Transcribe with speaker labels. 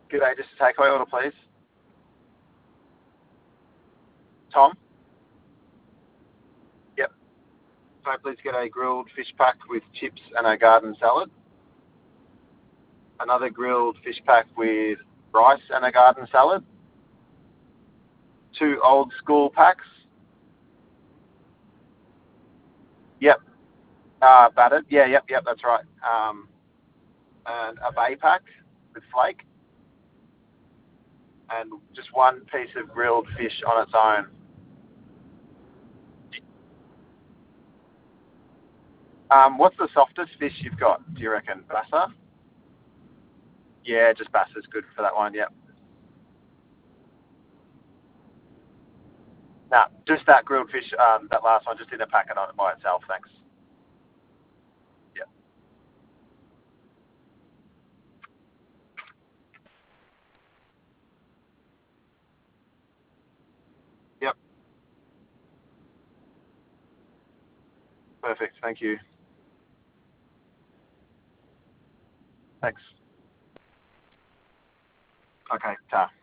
Speaker 1: G'day, just a takeaway order, please. Tom? Yep. Can I please get a grilled fish pack with chips and a garden salad? Another grilled fish pack with rice and a garden salad? 2 old school packs? Yep. Battered? Yeah, yep, that's right. And a bay pack with flake? And just 1 piece of grilled fish on its own. What's the softest fish you've got, do you reckon? Bassa? Yeah, just Bassa's good for that one, yep. Nah, just that grilled fish, that last one, just in a packet on it by itself, thanks. Yep. Yep. Perfect, thank you. Thanks. Okay, ta.